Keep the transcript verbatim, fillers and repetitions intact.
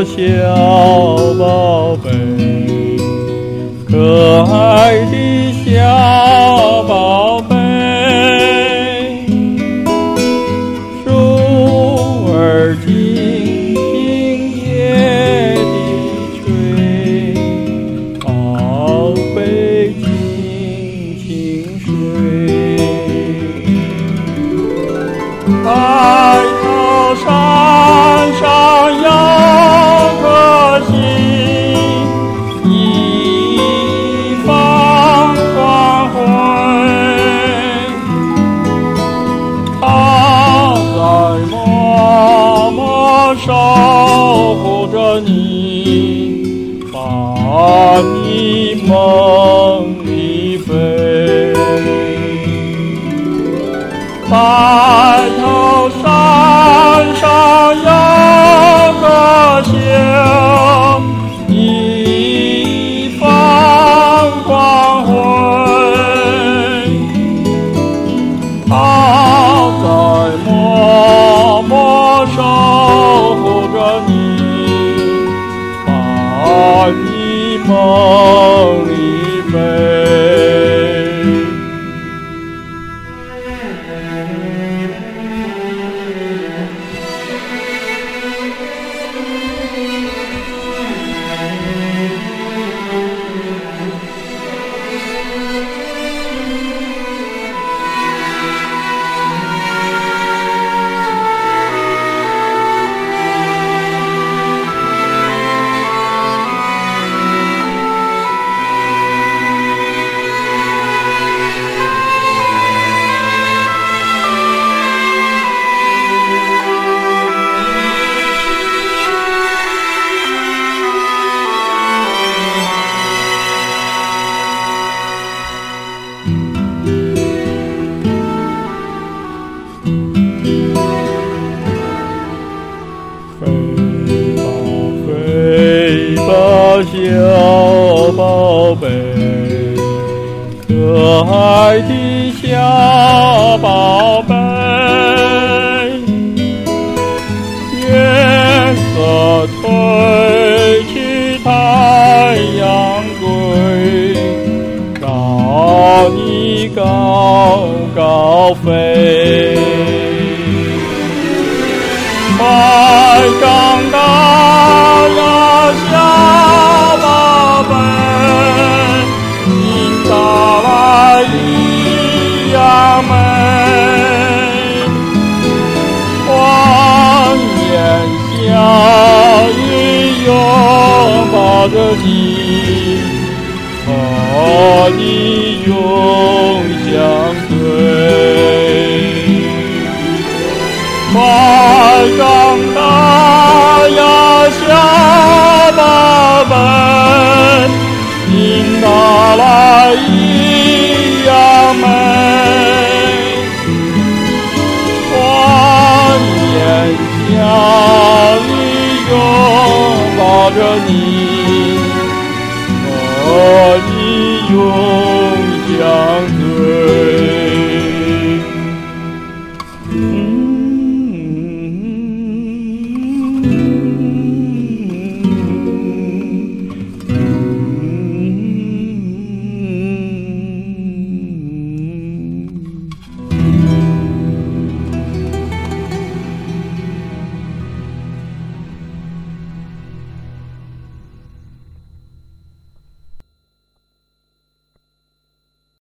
小宝贝，可爱的小宝贝，树儿轻轻夜地吹，宝贝轻轻睡。抬头山上有颗星，一放光辉，它在默默守护着你，把你梦里飞。抬头山上有个星，一放光辉，它在默默守护着你，把你梦里飞。小宝贝，可爱的小宝贝，月色褪去太阳归，让你高高飞。快长大呀，小宝贝，你到来一样美。欢言笑语拥抱着你，和你永相随。快长大呀，小宝贝，你哪来一样美。欢言笑语拥抱着你，和你永